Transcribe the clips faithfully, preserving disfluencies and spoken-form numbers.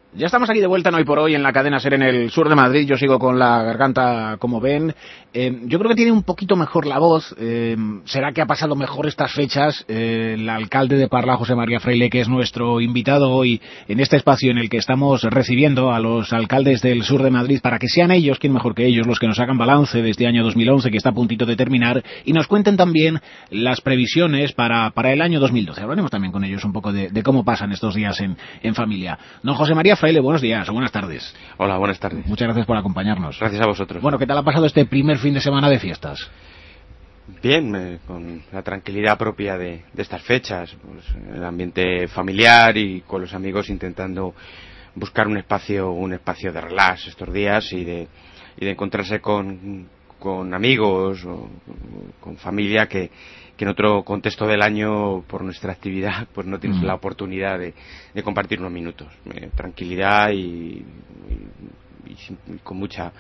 Ya estamos aquí de vuelta en Hoy por Hoy en la cadena SER en el sur de Madrid. Yo sigo con la garganta, como ven. Eh, yo creo que tiene un poquito mejor la voz. Eh, ¿Será que ha pasado mejor estas fechas? Eh, el alcalde de Parla, José María Fraile, que es nuestro invitado hoy en este espacio en el que estamos recibiendo a los alcaldes del sur de Madrid para que sean ellos, quién mejor que ellos, los que nos hagan balance de este año dos mil once que está a puntito de terminar y nos cuenten también las previsiones para, para el año dos mil doce. Hablaremos también con ellos un poco de, de cómo pasan estos días en, en familia. Don José María Fraile, buenos días o buenas tardes. Hola, buenas tardes. Muchas gracias por acompañarnos. Gracias a vosotros. Bueno, ¿qué tal ha pasado este primer fin de semana de fiestas? Bien, eh, con la tranquilidad propia de, de estas fechas, pues, el ambiente familiar y con los amigos intentando buscar un espacio, un espacio de relax estos días y de, y de encontrarse con, con amigos o con familia que, que en otro contexto del año, por nuestra actividad, pues no tienes mm. la oportunidad de, de compartir unos minutos. Eh, tranquilidad y, y, y, y con mucha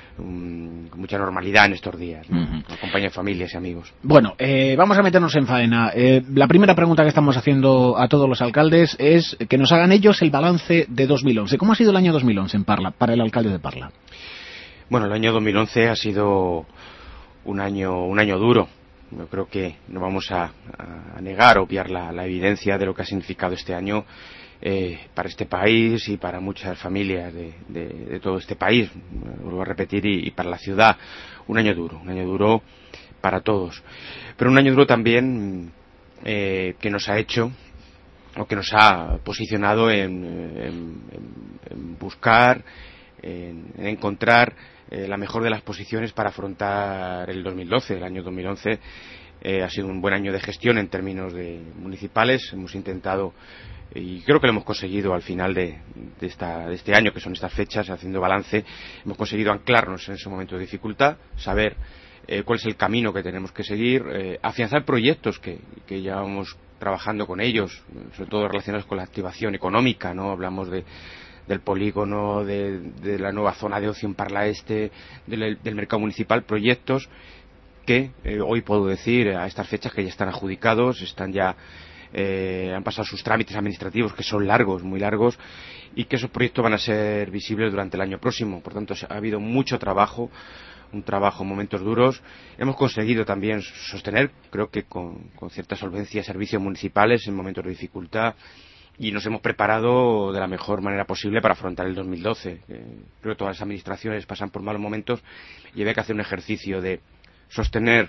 um, con mucha normalidad en estos días, ¿no? Uh-huh. Acompaña familias y amigos. Bueno, eh, vamos a meternos en faena. Eh, la primera pregunta que estamos haciendo a todos los alcaldes es que nos hagan ellos el balance de dos mil once. ¿Cómo ha sido el año dos mil once en Parla, para el alcalde de Parla? Bueno, el año dos mil once ha sido un año, un año duro. Yo creo que no vamos a, a negar, obviar la, la evidencia de lo que ha significado este año eh, para este país y para muchas familias de, de, de todo este país, vuelvo a repetir, y, y para la ciudad. Un año duro, un año duro para todos. Pero un año duro también eh, que nos ha hecho, o que nos ha posicionado en, en, en buscar, en, en encontrar Eh, la mejor de las posiciones para afrontar el dos mil doce. El año dos mil once eh, ha sido un buen año de gestión en términos de municipales. Hemos intentado, y creo que lo hemos conseguido al final de, de, esta, de este año, que son estas fechas, haciendo balance, hemos conseguido anclarnos en ese momento de dificultad, saber eh, cuál es el camino que tenemos que seguir, eh, afianzar proyectos que, que llevamos trabajando con ellos, sobre todo relacionados con la activación económica, ¿no? Hablamos de del polígono, de, de la nueva zona de ocio en Parla Este, del, del mercado municipal, proyectos que eh, hoy puedo decir a estas fechas que ya están adjudicados, están ya eh, han pasado sus trámites administrativos que son largos, muy largos, y que esos proyectos van a ser visibles durante el año próximo. Por tanto, ha habido mucho trabajo, un trabajo en momentos duros. Hemos conseguido también sostener, creo que con, con cierta solvencia, servicios municipales en momentos de dificultad. Y nos hemos preparado de la mejor manera posible para afrontar el dos mil doce. Eh, creo que todas las administraciones pasan por malos momentos y había que hacer un ejercicio de sostener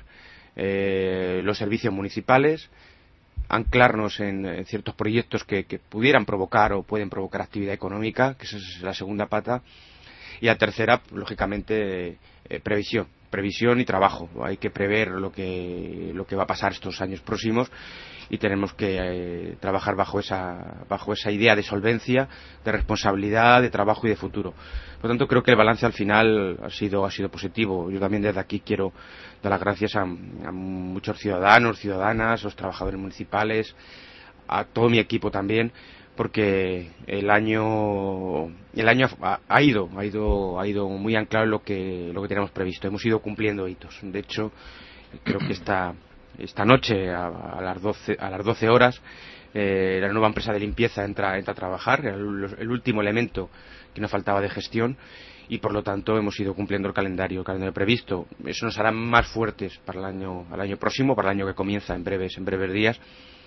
eh, los servicios municipales, anclarnos en, en ciertos proyectos que, que pudieran provocar o pueden provocar actividad económica, que esa es la segunda pata, y la tercera, lógicamente, eh, previsión. previsión y trabajo. Hay que prever lo que lo que va a pasar estos años próximos y tenemos que eh, trabajar bajo esa bajo esa idea de solvencia, de responsabilidad, de trabajo y de futuro. Por lo tanto, creo que el balance al final ha sido ha sido positivo. Yo también desde aquí quiero dar las gracias a, a muchos ciudadanos, ciudadanas, los trabajadores municipales, a todo mi equipo también, porque el año el año ha, ha ido ha ido ha ido muy anclado en lo que lo que teníamos previsto. Hemos ido cumpliendo hitos. De hecho, creo que esta esta noche a, a las doce a las doce horas eh, la nueva empresa de limpieza entra entra a trabajar, el, el último elemento que nos faltaba de gestión, y por lo tanto hemos ido cumpliendo el calendario el calendario previsto. Eso nos hará más fuertes para el año al año próximo, para el año que comienza en breves en breves días.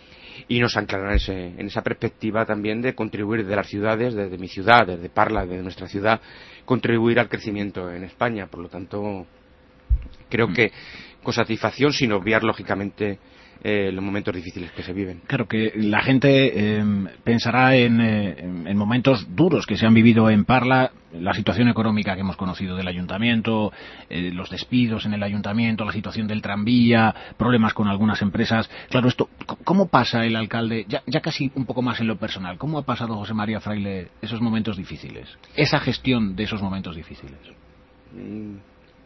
Y nos anclarán en, ese, en esa perspectiva también de contribuir desde las ciudades, desde mi ciudad, desde Parla, desde nuestra ciudad, contribuir al crecimiento en España. Por lo tanto, creo que con satisfacción, sin obviar, lógicamente, eh, los momentos difíciles que se viven. Claro que la gente eh, pensará en, eh, en momentos duros que se han vivido en Parla, la situación económica que hemos conocido del ayuntamiento, eh, los despidos en el ayuntamiento, la situación del tranvía, problemas con algunas empresas. Claro, esto, ¿cómo pasa el alcalde, ya, ya casi un poco más en lo personal, cómo ha pasado José María Fraile esos momentos difíciles, esa gestión de esos momentos difíciles? Mm.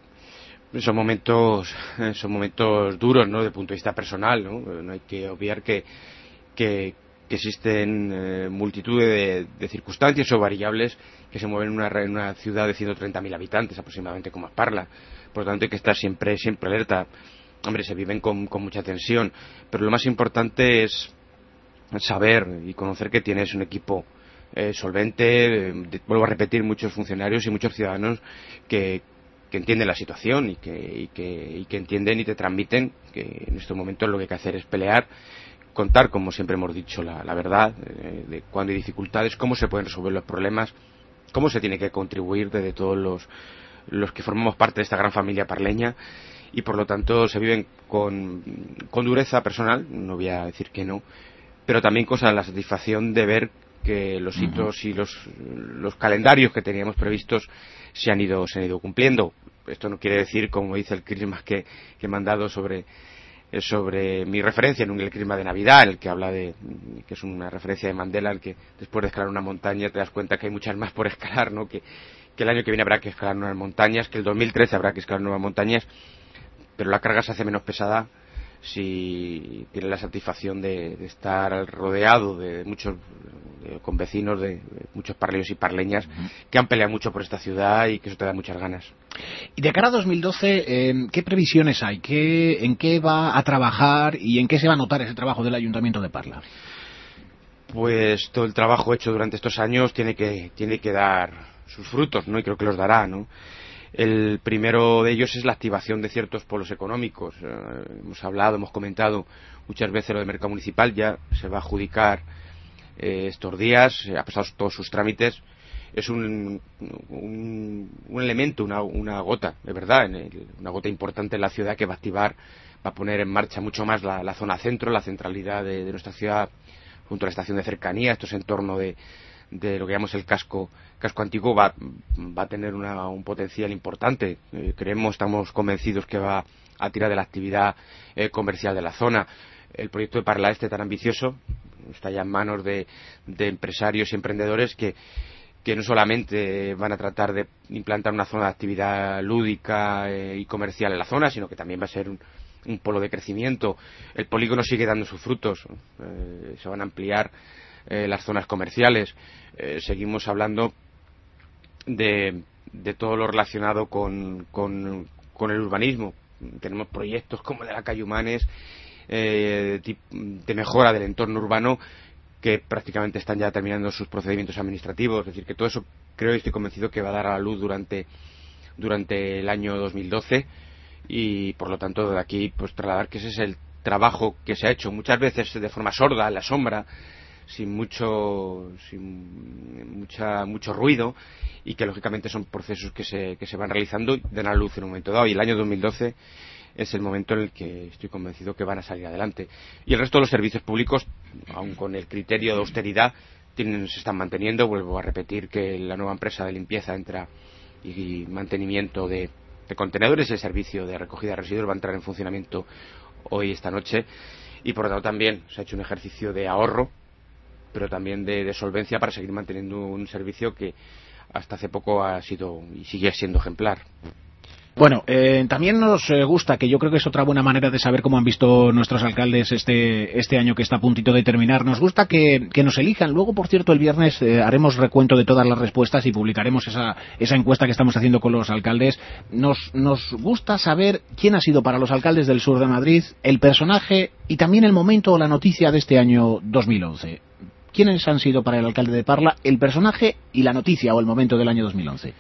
Son momentos, son momentos duros, ¿no? Desde el punto de vista personal, ¿no? No hay que obviar que, que, que existen eh, multitud de, de circunstancias o variables que se mueven en una, en una ciudad de ciento treinta mil habitantes aproximadamente como es Parla. Por lo tanto, hay que estar siempre, siempre alerta. Hombre, se viven con, con mucha tensión, pero lo más importante es saber y conocer que tienes un equipo eh, solvente, eh, de, vuelvo a repetir, muchos funcionarios y muchos ciudadanos que, que entienden la situación y que, y, que, y que entienden y te transmiten que en estos momentos lo que hay que hacer es pelear, contar, como siempre hemos dicho, la, la verdad, eh, de cuando hay dificultades, cómo se pueden resolver los problemas, cómo se tiene que contribuir desde todos los, los que formamos parte de esta gran familia parleña, y por lo tanto se viven con, con dureza personal, no voy a decir que no, pero también con la satisfacción de ver que los hitos y los, los calendarios que teníamos previstos se han ido se han ido cumpliendo. Esto no quiere decir, como dice el crisma que, que me han dado sobre sobre mi referencia en un el crisma de Navidad, en el que habla de que es una referencia de Mandela, en el que después de escalar una montaña te das cuenta que hay muchas más por escalar, ¿no? que, que el año que viene habrá que escalar nuevas montañas, que el dos mil trece habrá que escalar nuevas montañas, pero la carga se hace menos pesada si tiene la satisfacción de, de estar rodeado de muchos de, con vecinos de, de muchos parleños y parleñas uh-huh. que han peleado mucho por esta ciudad y que eso te da muchas ganas. Y de cara a dos mil doce, eh, ¿qué previsiones hay? ¿Qué, ¿En qué va a trabajar y en qué se va a notar ese trabajo del Ayuntamiento de Parla? Pues todo el trabajo hecho durante estos años tiene que tiene que dar sus frutos, ¿no? Y creo que los dará, ¿no? El primero de ellos es la activación de ciertos polos económicos. Eh, hemos hablado, hemos comentado muchas veces lo del mercado municipal, ya se va a adjudicar eh, estos días, eh, ha pasado todos sus trámites. Es un, un, un elemento, una, una gota, de verdad, en el, una gota importante en la ciudad que va a activar, va a poner en marcha mucho más la, la zona centro, la centralidad de, de nuestra ciudad, junto a la estación de cercanía, esto es en torno de de lo que llamamos el casco casco antiguo, va, va a tener una, un potencial importante. Eh, creemos, estamos convencidos que va a tirar de la actividad eh, comercial de la zona. El proyecto de Parla Este tan ambicioso está ya en manos de, de empresarios y emprendedores que, que no solamente van a tratar de implantar una zona de actividad lúdica eh, y comercial en la zona, sino que también va a ser un, un polo de crecimiento. El polígono sigue dando sus frutos, eh, se van a ampliar eh, las zonas comerciales. Eh, seguimos hablando de, de todo lo relacionado con, con, con el urbanismo. Tenemos proyectos como el de la calle Humanes, eh, de, de mejora del entorno urbano, que prácticamente están ya terminando sus procedimientos administrativos. Es decir, que todo eso creo y estoy convencido que va a dar a la luz durante, durante el año dos mil doce, y por lo tanto de aquí pues trasladar que ese es el trabajo que se ha hecho muchas veces de forma sorda, en la sombra, sin mucho sin mucha mucho ruido, y que lógicamente son procesos que se, que se van realizando y dan a la luz en un momento dado, y el año dos mil doce es el momento en el que estoy convencido que van a salir adelante. Y el resto de los servicios públicos, aun con el criterio de austeridad, tienen, se están manteniendo. Vuelvo a repetir que la nueva empresa de limpieza entra y mantenimiento de, de contenedores, el servicio de recogida de residuos va a entrar en funcionamiento hoy, esta noche, y por lo tanto también se ha hecho un ejercicio de ahorro, pero también de, de solvencia, para seguir manteniendo un servicio que hasta hace poco ha sido y sigue siendo ejemplar. Bueno, eh, también nos eh, gusta, que yo creo que es otra buena manera de saber cómo han visto nuestros alcaldes este este año que está a puntito de terminar. Nos gusta que, que nos elijan. Luego, por cierto, el viernes eh, haremos recuento de todas las respuestas y publicaremos esa esa encuesta que estamos haciendo con los alcaldes. Nos, nos gusta saber quién ha sido para los alcaldes del sur de Madrid el personaje y también el momento o la noticia de este año dos mil once. ¿Quiénes han sido para el alcalde de Parla el personaje y la noticia o el momento del año dos mil once?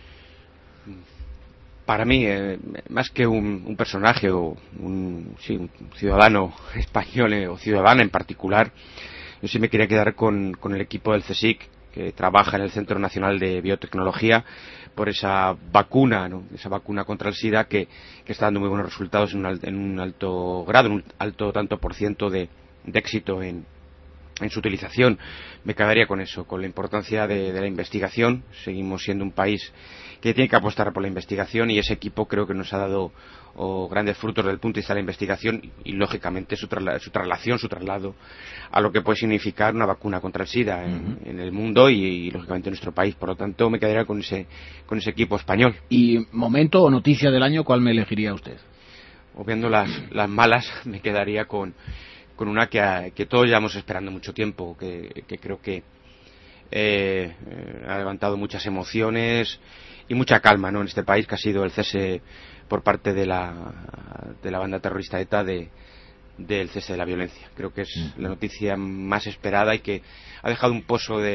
Para mí, eh, más que un, un personaje o un, sí, un ciudadano español eh, o ciudadana en particular, yo sí me quería quedar con, con el equipo del CSIC, que trabaja en el Centro Nacional de Biotecnología, por esa vacuna, ¿no? Esa vacuna contra el SIDA que, que está dando muy buenos resultados en un, en un alto grado, en un alto tanto por ciento de, de éxito en, en su utilización. Me quedaría con eso, con la importancia de, de la investigación. Seguimos siendo un país que tiene que apostar por la investigación, y ese equipo creo que nos ha dado oh, grandes frutos desde el punto de vista de la investigación y, y lógicamente su, trasla- su traslación, su traslado a lo que puede significar una vacuna contra el SIDA en, uh-huh. en el mundo y, y lógicamente en nuestro país. Por lo tanto, me quedaría con ese con ese equipo español. ¿Y momento o noticia del año, cuál me elegiría usted? Obviando las, las malas, me quedaría con con una que, que todos llevamos esperando mucho tiempo, que, que creo que eh, eh, ha levantado muchas emociones y mucha calma, ¿no?, en este país, que ha sido el cese por parte de la de la banda terrorista ETA de del cese de la violencia. Creo que es la noticia más esperada y que ha dejado un pozo de,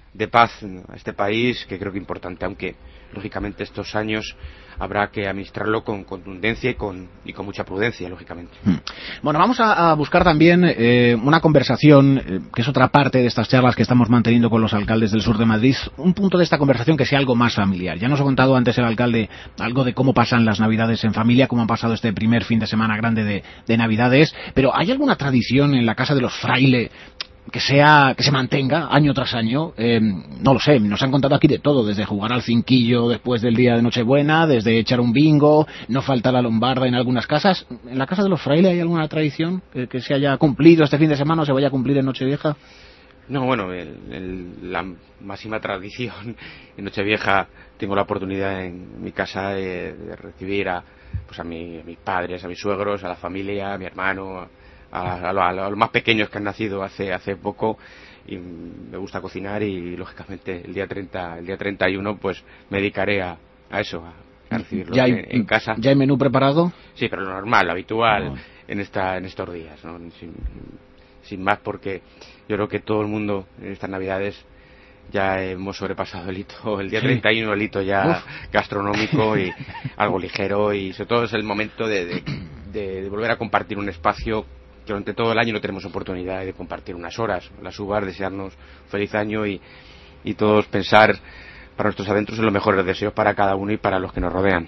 de paz a este país, que creo que es importante, aunque lógicamente estos años habrá que administrarlo con contundencia y con, y con mucha prudencia, lógicamente. Bueno, vamos a, a buscar también eh, una conversación, eh, que es otra parte de estas charlas que estamos manteniendo con los alcaldes del sur de Madrid, un punto de esta conversación que sea algo más familiar. Ya nos ha contado antes el alcalde algo de cómo pasan las Navidades en familia, cómo ha pasado este primer fin de semana grande de, de Navidades, pero ¿hay alguna tradición en la casa de los Fraile que sea que se mantenga año tras año? Eh, no lo sé, nos han contado aquí de todo, desde jugar al cinquillo después del día de Nochebuena, desde echar un bingo, no falta la lombarda en algunas casas. ¿En la casa de los Fraile hay alguna tradición que, que se haya cumplido este fin de semana o se vaya a cumplir en Nochevieja? No, bueno, el, el, la máxima tradición en Nochevieja tengo la oportunidad en mi casa de, de recibir a, pues a, mi, a mis padres, a mis suegros, a la familia, a mi hermano, A, a, a, a los más pequeños que han nacido hace hace poco, y me gusta cocinar, y lógicamente el día treinta el día treinta y uno pues me dedicaré a, a eso, a, a recibirlos ¿Ya hay, en, en casa. ¿Ya hay menú preparado? Sí, pero lo normal, lo habitual, oh. en esta en estos días, ¿no? sin, sin más, porque yo creo que todo el mundo en estas Navidades ya hemos sobrepasado el hito, el día sí. treinta y uno el hito ya Uf. gastronómico, y algo ligero, y sobre todo es el momento de, de, de, de volver a compartir un espacio que durante todo el año no tenemos oportunidad de compartir unas horas, las uvas, desearnos feliz año, y, y todos pensar para nuestros adentros en los mejores deseos para cada uno y para los que nos rodean.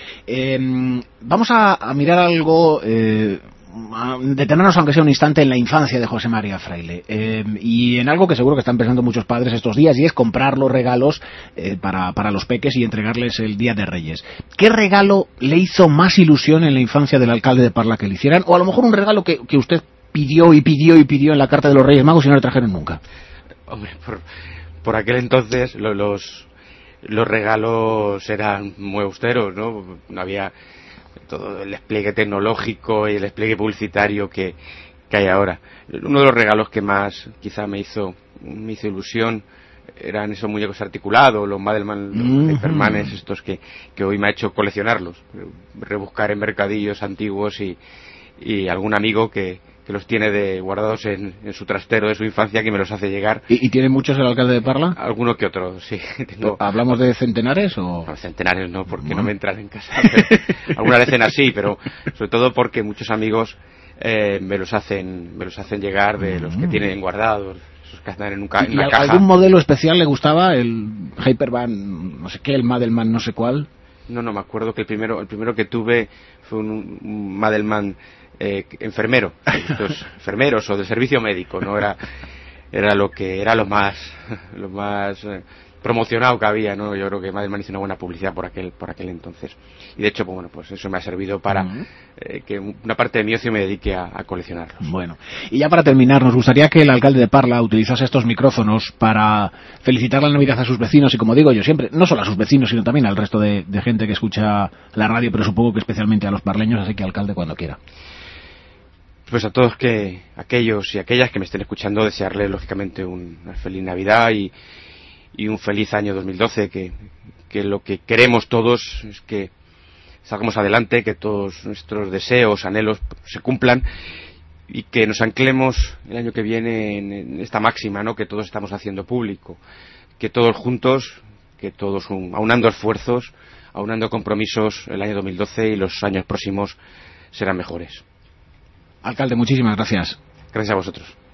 Eh, vamos a, a mirar algo, eh, a detenernos aunque sea un instante en la infancia de José María Fraile, eh, y en algo que seguro que están pensando muchos padres estos días, y es comprar los regalos eh, para, para los peques y entregarles el Día de Reyes. ¿Qué regalo le hizo más ilusión en la infancia del alcalde de Parla que le hicieran? O a lo mejor un regalo que, que usted pidió y pidió y pidió en la carta de los Reyes Magos y no le trajeron nunca. Hombre, por, por aquel entonces lo, los, los regalos eran muy austeros, ¿no? No había todo el despliegue tecnológico y el despliegue publicitario que, que hay ahora. Uno de los regalos que más quizá me hizo me hizo ilusión eran esos muñecos articulados, los Madelman, los Hypermanes, estos que, que hoy me ha hecho coleccionarlos, rebuscar en mercadillos antiguos, y, y algún amigo que, que los tiene de guardados en, en su trastero de su infancia, que me los hace llegar. ¿Y, y tiene muchos el alcalde de Parla? Alguno que otro, sí. Tengo... ¿Hablamos de centenares o...? No, centenares no, porque bueno. no me entran en casa. Alguna decena sí, pero sobre todo porque muchos amigos eh, me los hacen me los hacen llegar, de los que tienen guardados, esos que están en, un ca en una ¿Y caja. ¿Algún modelo especial le gustaba? ¿El Hyperman, no sé qué, el Madelman, no sé cuál? No, no, me acuerdo que el primero el primero que tuve fue un, un Madelman eh, enfermero, estos enfermeros o de servicio médico, no era era lo que era lo más lo más eh, promocionado que había, ¿no? Yo creo que Madelman hizo una buena publicidad por aquel por aquel entonces, y de hecho pues, bueno, pues eso me ha servido para uh-huh. eh, que una parte de mi ocio me dedique a, a coleccionarlos. Bueno, y ya para terminar, nos gustaría que el alcalde de Parla utilizase estos micrófonos para felicitar la Navidad a sus vecinos, y como digo yo siempre, no solo a sus vecinos, sino también al resto de, de gente que escucha la radio, pero supongo que especialmente a los parleños, así que alcalde, cuando quiera. Pues a todos que aquellos y aquellas que me estén escuchando, desearles lógicamente una feliz Navidad y y un feliz año dos mil doce, que, que lo que queremos todos es que salgamos adelante, que todos nuestros deseos, anhelos se cumplan, y que nos anclemos el año que viene en, en esta máxima, ¿no?, que todos estamos haciendo público, que todos juntos, que todos un, aunando esfuerzos, aunando compromisos, el año dos mil doce y los años próximos serán mejores. Alcalde, muchísimas gracias. Gracias a vosotros.